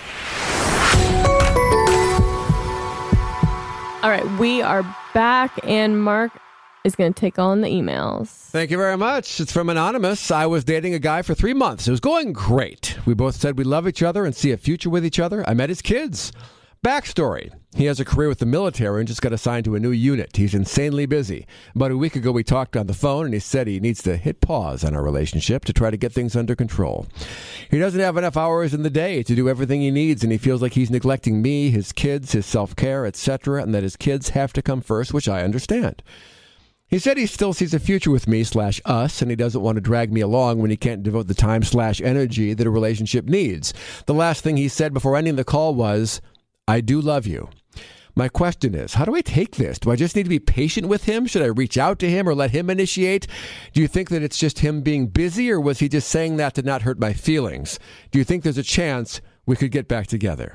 All right, we are back, and Mark is going to take on the emails. Thank you very much. It's from Anonymous. I was dating a guy for three months. It was going great. We both said we love each other and see a future with each other. I met his kids. Backstory. He has a career with the military and just got assigned to a new unit. He's insanely busy. About a week ago, we talked on the phone, and he said he needs to hit pause on our relationship to try to get things under control. He doesn't have enough hours in the day to do everything he needs, and he feels like he's neglecting me, his kids, his self-care, et cetera, and that his kids have to come first, which I understand. He said he still sees a future with me slash us, and he doesn't want to drag me along when he can't devote the time slash energy that a relationship needs. The last thing he said before ending the call was, I do love you. My question is, how do I take this? Do I just need to be patient with him? Should I reach out to him or let him initiate? Do you think that it's just him being busy, or was he just saying that to not hurt my feelings? Do you think there's a chance we could get back together?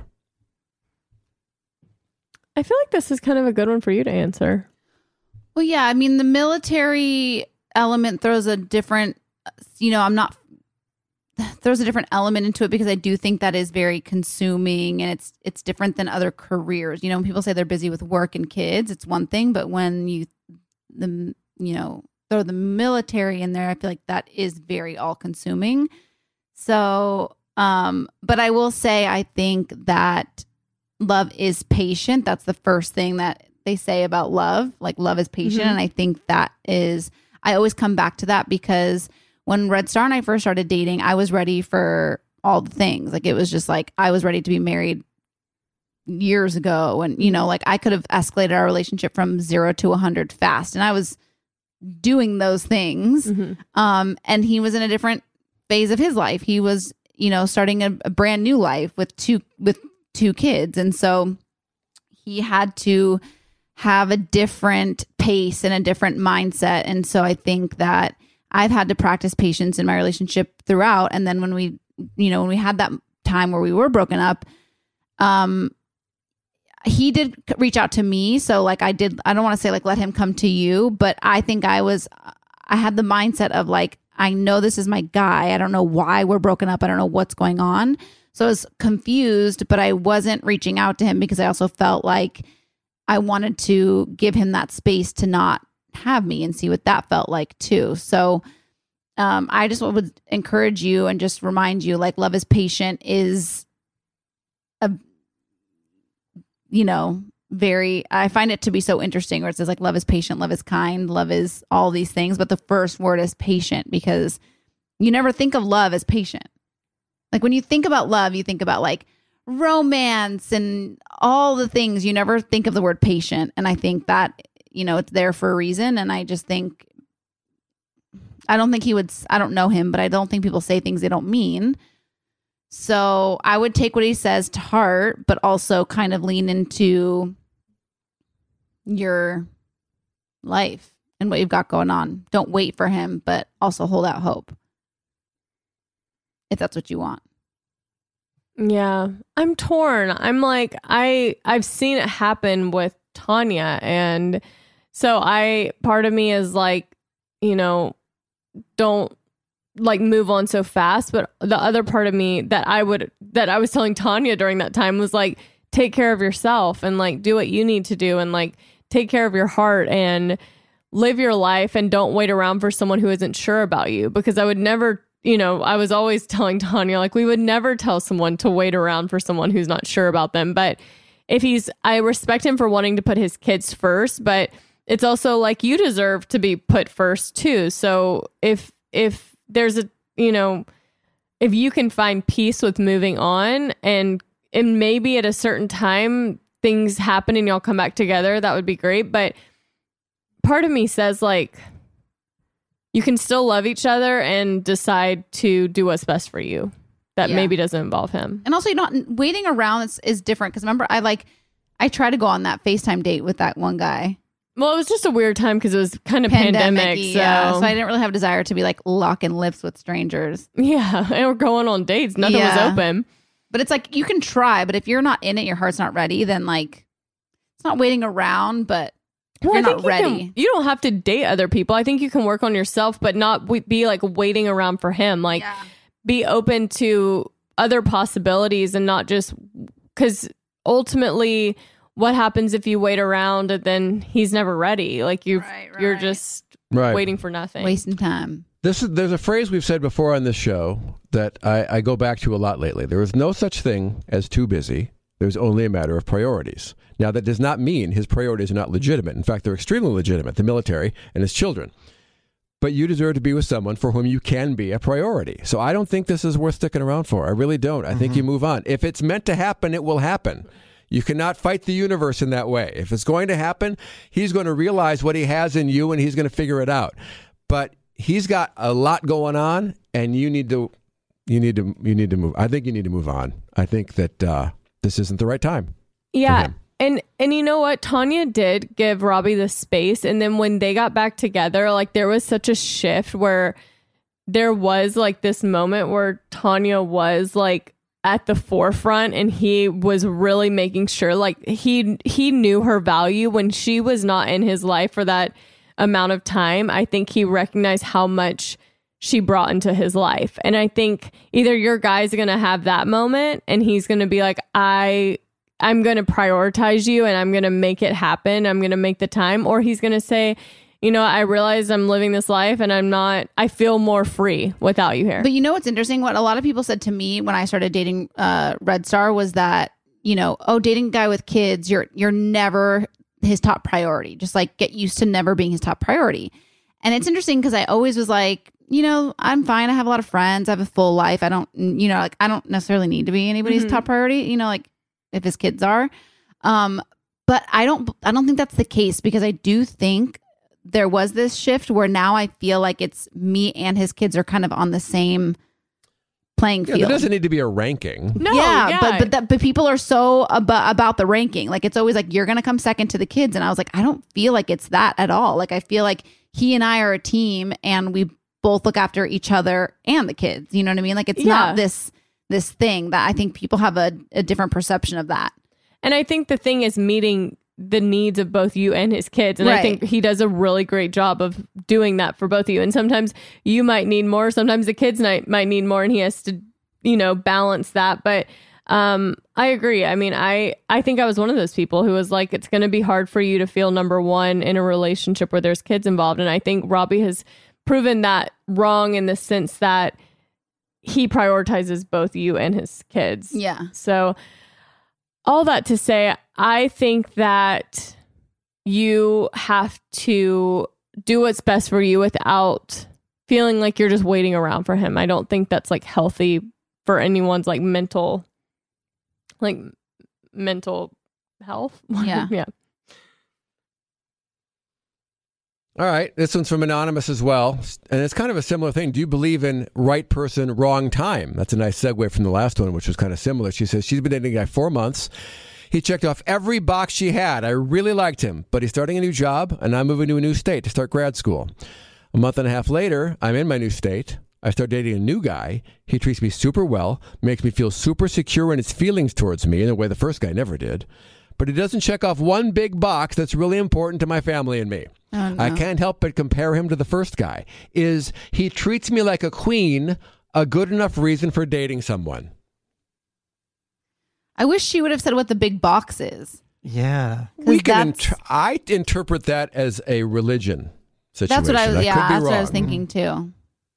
I feel like this is kind of a good one for you to answer. Well, yeah, I mean, the military element throws a different, you know, I'm not, throws a different element into it, because I do think that is very consuming, and it's it's different than other careers. You know, when people say they're busy with work and kids, it's one thing, but when you, the you know, throw the military in there, I feel like that is very all consuming. So, um, but I will say, I think that love is patient. That's the first thing that they say about love. Like, love is patient. Mm-hmm. And I think that is, I always come back to that, because when Red Star and I first started dating, I was ready for all the things. Like, it was just like, I was ready to be married years ago. And, you know, like, I could have escalated our relationship from zero to a hundred fast. And I was doing those things. Mm-hmm. Um, and he was in a different phase of his life. He was, you know, starting a, a brand new life with two, with two kids. And so he had to have a different pace and a different mindset. And so I think that I've had to practice patience in my relationship throughout. And then when we, you know, when we had that time where we were broken up, um, he did reach out to me. So like I did, I don't want to say like, let him come to you, but I think I was, I had the mindset of like, I know this is my guy. I don't know why we're broken up. I don't know what's going on. So I was confused, but I wasn't reaching out to him because I also felt like I wanted to give him that space to not have me and see what that felt like too. So um, I just would encourage you and just remind you, like, love is patient is a, you know, very, I find it to be so interesting where it says like love is patient, love is kind, love is all these things. But the first word is patient because you never think of love as patient. Like when you think about love, you think about like romance and all the things. You never think of the word patient. And I think that, you know, it's there for a reason. And I just think, I don't think he would, I don't know him, but I don't think people say things they don't mean. So I would take what he says to heart, but also kind of lean into your life and what you've got going on. Don't wait for him, but also hold out hope if that's what you want. Yeah, I'm torn. I'm like, I, I've seen it happen with Tanya. And so I, part of me is like, you know, don't like move on so fast. But the other part of me that I would, that I was telling Tanya during that time was like, take care of yourself and like do what you need to do and like take care of your heart and live your life and don't wait around for someone who isn't sure about you. Because I would never, you know, I was always telling Tanya, like, we would never tell someone to wait around for someone who's not sure about them. But if he's, I respect him for wanting to put his kids first, but it's also like you deserve to be put first too. So if, if there's a, you know, if you can find peace with moving on and, and maybe at a certain time things happen and y'all come back together, that would be great. But part of me says like, you can still love each other and decide to do what's best for you. That Yeah. maybe doesn't involve him. And also, you know, waiting around is, is different. Because remember, I like, I tried to go on that FaceTime date with that one guy. Well, it was just a weird time because it was kind of pandemic. Pandemic-y, So. yeah. So I didn't really have a desire to be like locking lips with strangers. Yeah, and we're going on dates. Nothing Yeah. was open. But it's like, you can try, but if you're not in it, your heart's not ready, then like, it's not waiting around, but Well, you're I think not you ready. can- you don't have to date other people. I think you can work on yourself, but not w- be like waiting around for him. Like, be open to other possibilities and not just because ultimately, what happens if you wait around and then he's never ready? Like you, you're just Right. waiting for nothing, wasting time. This is there's a phrase we've said before on this show that I, I go back to a lot lately. There is no such thing as too busy. There's only a matter of priorities. Now, that does not mean his priorities are not legitimate. In fact, they're extremely legitimate, the military and his children. But you deserve to be with someone for whom you can be a priority. So I don't think this is worth sticking around for. I really don't. I think you move on. If it's meant to happen, it will happen. You cannot fight the universe in that way. If it's going to happen, he's going to realize what he has in you and he's going to figure it out. But he's got a lot going on and you need to you need to you need to move. I think you need to move on. I think that uh, this isn't the right time. Yeah. And and you know what? Tanya did give Robbie the space. And then when they got back together, like there was such a shift where there was like this moment where Tanya was like at the forefront and he was really making sure like he he knew her value when she was not in his life for that amount of time. I think he recognized how much she brought into his life. And I think either your guy's going to have that moment and he's going to be like, I I'm going to prioritize you and I'm going to make it happen. I'm going to make the time. Or he's going to say, you know, I realize I'm living this life and I'm not, I feel more free without you here. But you know what's interesting? What a lot of people said to me when I started dating uh, Red Star was that, you know, oh, dating a guy with kids, you're you're never his top priority. Just like get used to never being his top priority. And it's interesting because I always was like, you know, I'm fine. I have a lot of friends. I have a full life. I don't, you know, like I don't necessarily need to be anybody's Mhm. top priority, you know, like if his kids are. Um, but I don't, I don't think that's the case because I do think there was this shift where now I feel like it's me and his kids are kind of on the same playing Yeah, field. there doesn't need to be a ranking. No, yeah, yeah. but but that, but people are so about about the ranking. Like it's always like you're gonna come second to the kids, and I was like, I don't feel like it's that at all. Like I feel like he and I are a team, and we both look after each other and the kids. You know what I mean? Like it's Yeah. not this this thing that I think people have a, a different perception of that. And I think the thing is meeting the needs of both you and his kids. And I Right. think he does a really great job of doing that for both of you. And sometimes you might need more. Sometimes the kids might, might need more and he has to, you know, balance that. But um, I agree. I mean, I, I think I was one of those people who was like, it's going to be hard for you to feel number one in a relationship where there's kids involved. And I think Robbie has proven that wrong in the sense that he prioritizes both you and his kids. Yeah. So all that to say, I think that you have to do what's best for you without feeling like you're just waiting around for him. I don't think that's like healthy for anyone's like mental, like mental health. Yeah. Yeah. All right. This one's from Anonymous as well. And it's kind of a similar thing. Do you believe in right person, wrong time? That's a nice segue from the last one, which was kind of similar. She says she's been dating a guy four months. He checked off every box she had. I really liked him, but he's starting a new job and I'm moving to a new state to start grad school. A month and a half later, I'm in my new state. I start dating a new guy. He treats me super well, makes me feel super secure in his feelings towards me in a way the first guy never did. But he doesn't check off one big box that's really important to my family and me. Oh, no. I can't help but compare him to the first guy. Is he treats me like a queen a good enough reason for dating someone? I wish she would have said what the big box is. Yeah. We can. Inter- I interpret that as a religion situation. That's what I was. I Yeah, could be that's what I was wrong. thinking too.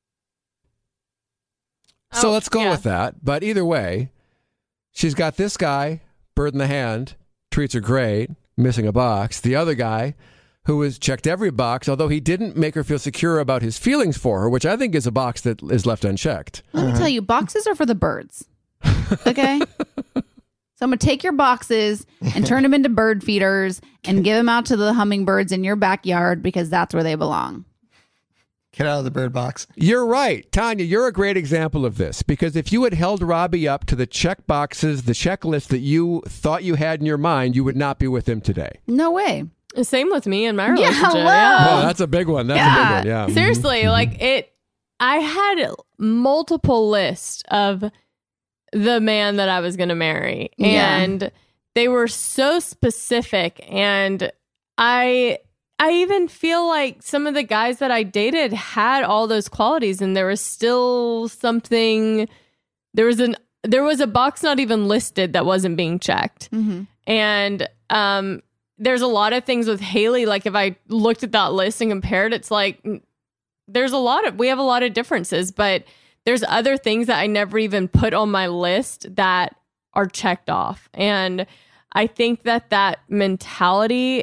So Oh, let's go yeah. with that. But either way, she's got this guy, bird in the hand, treats her great, missing a box. The other guy, who has checked every box, although he didn't make her feel secure about his feelings for her, which I think is a box that is left unchecked. Let me tell you, boxes are for the birds. Okay? So I'm going to take your boxes and turn them into bird feeders and give them out to the hummingbirds in your backyard because that's where they belong. Get out of the bird box. You're right. Tanya, you're a great example of this because if you had held Robbie up to the check boxes, the checklist that you thought you had in your mind, you would not be with him today. No way. Same with me and my Yeah, relationship. well. Yeah. Oh, that's a big one. That's Yeah. a big one. Yeah. Mhm. Seriously, like it, I had multiple lists of the man that I was going to marry. Yeah. And they were so specific. And I, I even feel like some of the guys that I dated had all those qualities and there was still something, there was an, there was a box not even listed that wasn't being checked. Mm-hmm. And, um, there's a lot of things with Haley. Like if I looked at that list and compared, it's like there's a lot of we have a lot of differences, but there's other things that I never even put on my list that are checked off. And I think that that mentality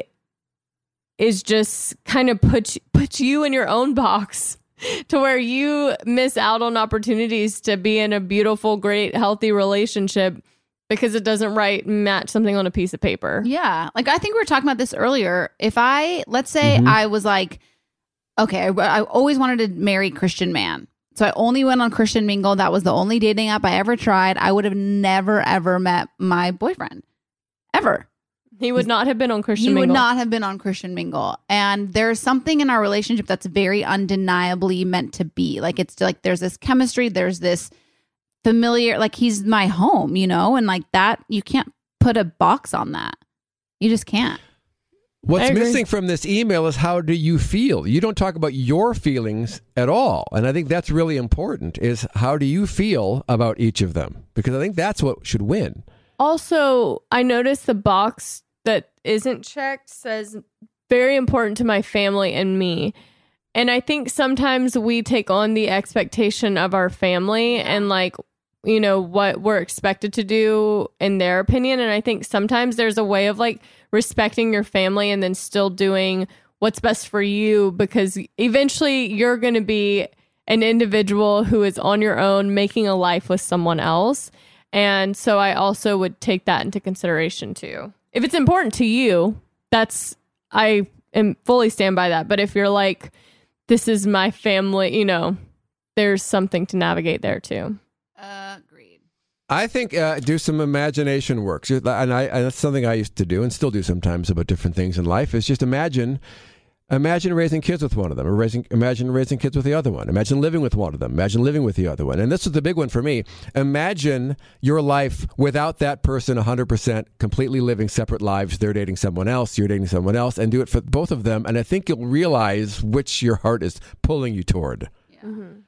is just kind of put put you in your own box to where you miss out on opportunities to be in a beautiful, great, healthy relationship. Because it doesn't right match something on a piece of paper. Yeah. Like I think we were talking about this earlier. If I, let's say Mhm. I was like, okay, I, I always wanted to marry Christian man. So I only went on Christian Mingle. That was the only dating app I ever tried. I would have never, ever met my boyfriend. Ever. He would not have been on Christian He Mingle. would not have been on Christian Mingle. And there's something in our relationship that's very undeniably meant to be. Like it's like there's this chemistry, there's this familiar, like he's my home, you know, and like that, you can't put a box on that. You just can't. What's missing from this email is how do you feel? You don't talk about your feelings at all. And I think that's really important is how do you feel about each of them? Because I think that's what should win. Also, I noticed the box that isn't checked says very important to my family and me. And I think sometimes we take on the expectation of our family and like, you know, what we're expected to do in their opinion. And I think sometimes there's a way of like respecting your family and then still doing what's best for you because eventually you're going to be an individual who is on your own making a life with someone else. And so I also would take that into consideration too. If it's important to you, that's, I am fully stand by that. But if you're like, this is my family, you know, there's something to navigate there too. Agreed. I think uh, do some imagination work. And, I, and that's something I used to do and still do sometimes about different things in life is just imagine imagine raising kids with one of them or raising imagine raising kids with the other one. Imagine living with one of them. Imagine living with the other one. And this is the big one for me. Imagine your life without that person one hundred percent completely living separate lives. They're dating someone else. You're dating someone else and do it for both of them. And I think you'll realize which your heart is pulling you toward. Yeah. Mm-hmm.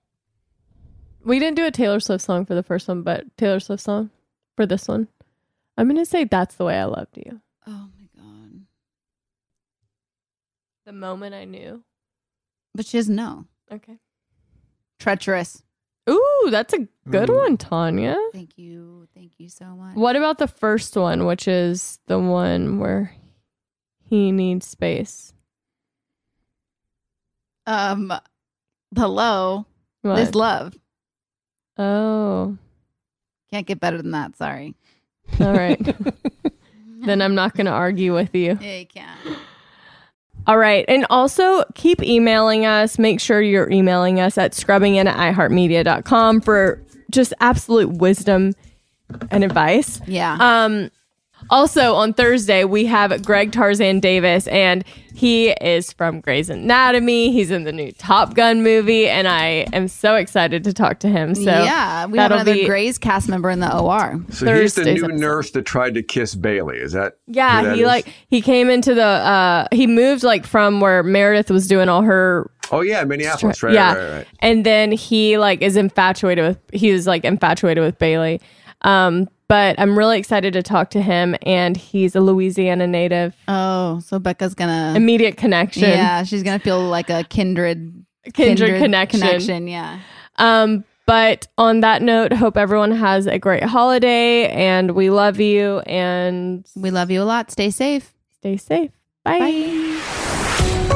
We didn't do a Taylor Swift song for the first one, but Taylor Swift song for this one. I'm going to say That's the Way I Loved You. Oh my God. The moment I knew. But she doesn't know. Okay. Treacherous. Ooh, that's a good Ooh. one, Tanya. Thank you. Thank you so much. What about the first one, which is the one where he needs space? Um, hello. What? This love. Oh. Can't get better than that. Sorry. All right. Then I'm not going to argue with you. Yeah, you can. All right. And also keep emailing us. Make sure you're emailing us at scrubbingin at i heart media dot com for just absolute wisdom and advice. Yeah. Um, also on Thursday, we have Greg Tarzan Davis, and he is from Grey's Anatomy. He's in the new Top Gun movie, and I am so excited to talk to him. So yeah, we have that'll another be Grey's cast member in the O R. So Thursday's he's the new episode. nurse that tried to kiss Bailey. Is that? who Yeah, that he is? like he came into the uh he moved like from where Meredith was doing all her Oh yeah, Minneapolis. Right. yeah, Right. Right. and then he like is infatuated with he was like infatuated with Bailey. Um, but I'm really excited to talk to him, and he's a Louisiana native. Oh, so Becca's gonna Immediate connection. Yeah, she's gonna feel like a kindred Kindred connection. Connection, yeah. Um, but on that note, hope everyone has a great holiday, and we love you, and we love you a lot. Stay safe. Stay safe. Bye. Bye.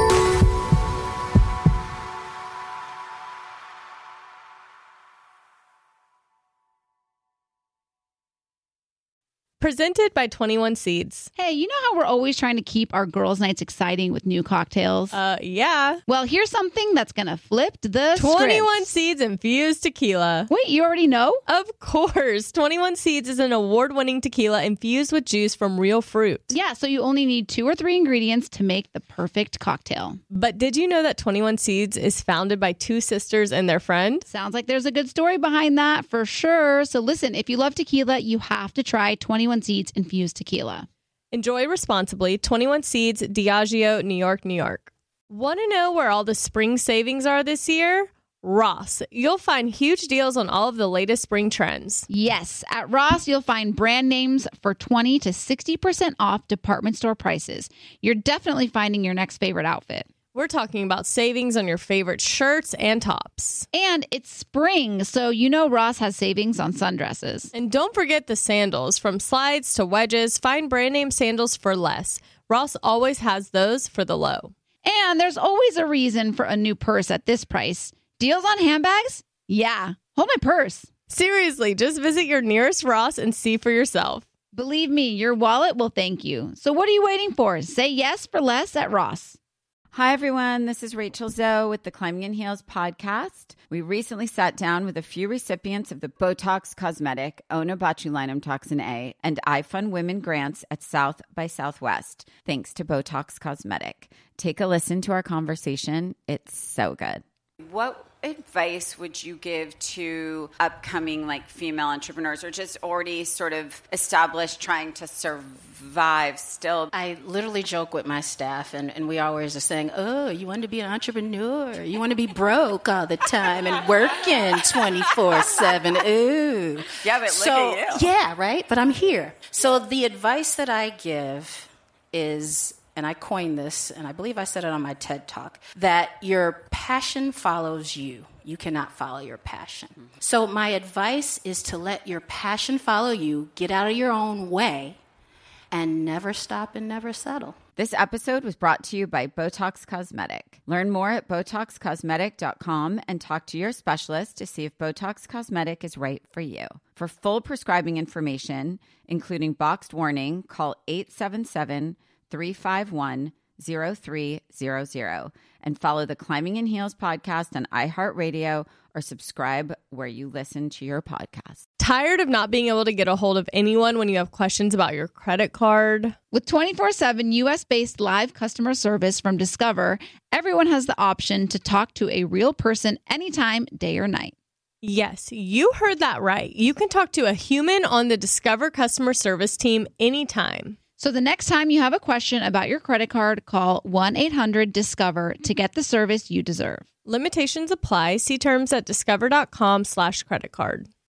Presented by twenty-one Seeds. Hey, you know how we're always trying to keep our girls' nights exciting with new cocktails? Uh, yeah. Well, here's something that's gonna flip the twenty-one script. Seeds infused tequila. Wait, you already know? Of course. twenty-one Seeds is an award-winning tequila infused with juice from real fruit. Yeah, so you only need two or three ingredients to make the perfect cocktail. But did you know that twenty-one Seeds is founded by two sisters and their friend? Sounds like there's a good story behind that for sure. So listen, if you love tequila, you have to try twenty-one Seeds infused tequila. Enjoy responsibly. twenty-one Seeds, Diageo, New York, New York. Want to know where all the spring savings are this year? Ross. You'll find huge deals on all of the latest spring trends. Yes, at Ross, you'll find brand names for twenty to sixty percent off department store prices. You're definitely finding your next favorite outfit. We're talking about savings on your favorite shirts and tops. And it's spring, so you know Ross has savings on sundresses. And don't forget the sandals. From slides to wedges, find brand name sandals for less. Ross always has those for the low. And there's always a reason for a new purse at this price. Deals on handbags? Yeah. Hold my purse. Seriously, just visit your nearest Ross and see for yourself. Believe me, your wallet will thank you. So what are you waiting for? Say yes for less at Ross. Hi, everyone. This is Rachel Zoe with the Climbing in Heels podcast. We recently sat down with a few recipients of the Botox Cosmetic, Onabotulinum Toxin A, and iFund Women grants at South by Southwest, thanks to Botox Cosmetic. Take a listen to our conversation. It's so good. What advice would you give to upcoming like female entrepreneurs or just already sort of established trying to survive still? I literally joke with my staff, and, and we always are saying, oh, you want to be an entrepreneur? You want to be broke all the time and working twenty-four seven? Ooh. Yeah, but look so, at you. Yeah, right? But I'm here. So the advice that I give is, and I coined this, and I believe I said it on my TED Talk, that your passion follows you. You cannot follow your passion. Mm-hmm. So my advice is to let your passion follow you, get out of your own way, and never stop and never settle. This episode was brought to you by Botox Cosmetic. Learn more at botox cosmetic dot com and talk to your specialist to see if Botox Cosmetic is right for you. For full prescribing information, including boxed warning, call eight seven seven, three five one, zero three zero zero and follow the Climbing in Heels podcast on iHeartRadio or subscribe where you listen to your podcast. Tired of not being able to get a hold of anyone when you have questions about your credit card? With twenty-four seven U S-based live customer service from Discover, everyone has the option to talk to a real person anytime, day or night. Yes, you heard that right. You can talk to a human on the Discover customer service team anytime. So the next time you have a question about your credit card, call one eight hundred discover to get the service you deserve. Limitations apply. See terms at discover.com slash credit card.